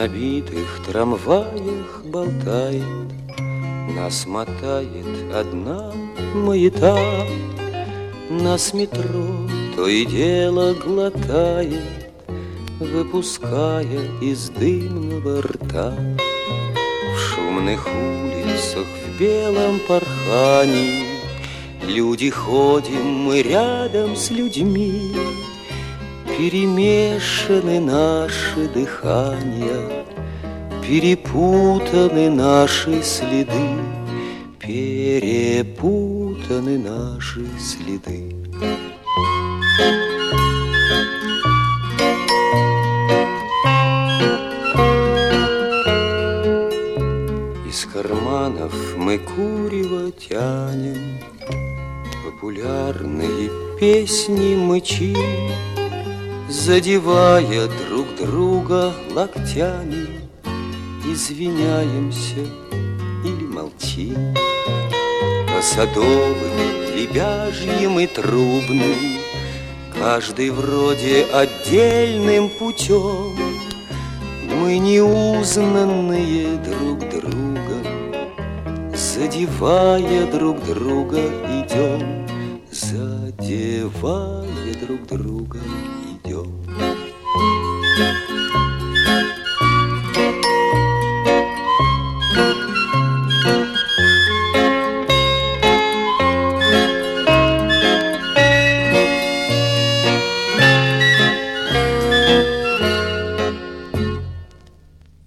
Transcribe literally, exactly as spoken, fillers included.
набитых трамваях болтает, нас мотает одна маята. Нас метро то и дело глотает, выпуская из дымного рта. В шумных улицах в белом порхании люди ходим, мы рядом с людьми. Перемешаны наши дыхания, перепутаны наши следы, перепутаны наши следы. Из карманов мы курево тянем, популярные песни мычим, задевая друг друга локтями, извиняемся или молчим. По садовым, лебяжьим и трубным, каждый вроде отдельным путем, мы неузнанные друг другом, задевая друг друга идем, задевая друг друга.